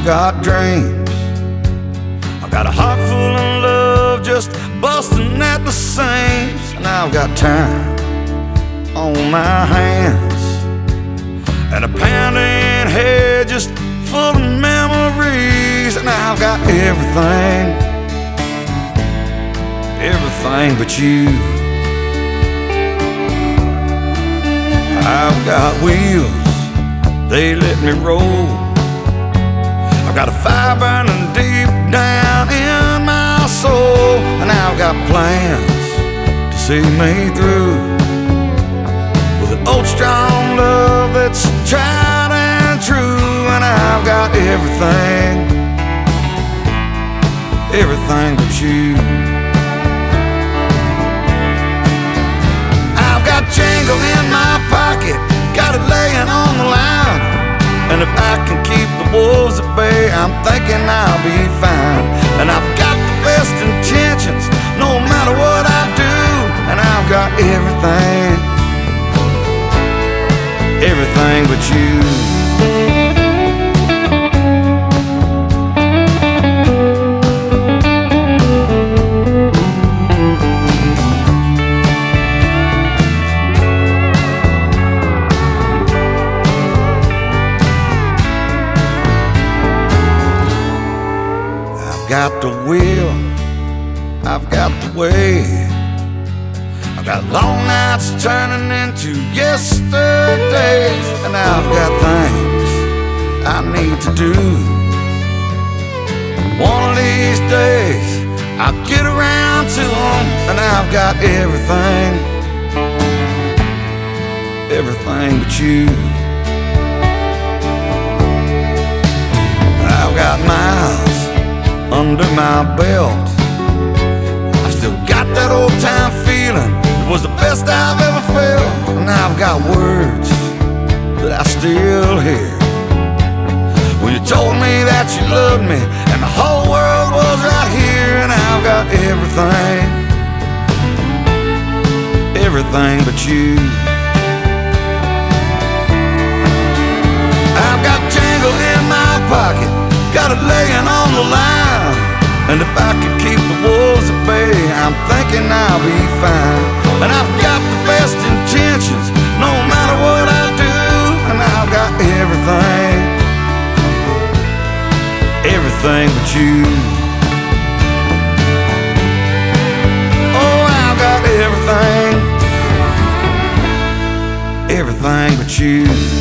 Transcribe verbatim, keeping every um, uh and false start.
I've got dreams. I've got a heart full of love just busting at the seams. And I've got time on my hands and a pounding head just full of memories. And I've got everything, everything but you. I've got wheels, they let me roll. I've got a fire burning deep down in my soul. And I've got plans to see me through with an old strong love that's tried and true. And I've got everything, everything but you. I've got jingle in my pocket, got it laying on the line. And if I can keep the wolves at bay, I'm thinking I'll be fine. And I've got the best intentions, no matter what I do. And I've got everything, everything but you. I've got the will, I've got the way. I've got long nights turning into yesterdays. And I've got things I need to do. One of these days I'll get around to them. And I've got everything, everything but you. I've got miles under my belt. I've still got that old time feeling. It was the best I've ever felt. And I've got words that I still hear when you told me that you loved me and the whole world was right here. And I've got everything, everything but you. I've got jingle in my pocket, got it laying on the line. And if I could keep the wolves at bay, I'm thinking I'll be fine. And I've got the best intentions, no matter what I do. And I've got everything, everything but you. Oh, I've got everything, everything but you.